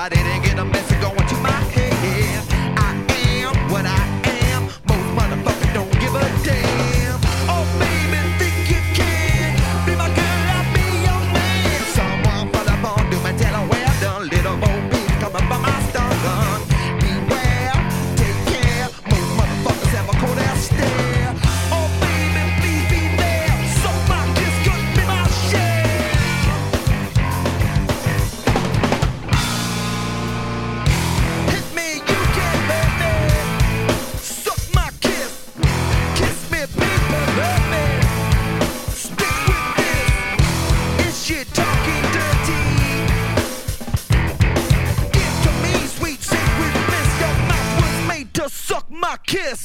I didn't get a message going to my head. I am what I am. Most motherfuckers don't give a damn. Oh baby, think you can be my girl, I'll be your man. Someone pull up on do and tell her well done. Little Bo Peep coming from my stun gun. Beware, take care. Most motherfuckers have a cold ass stare. Oh baby, please be there. So my kiss could be my share. Hit me, you can, baby. Suck my kiss. Kiss me, people, love me. Stick with this. Is she talking dirty? Give to me, sweet secret bliss. Your mouth was made to suck my kiss.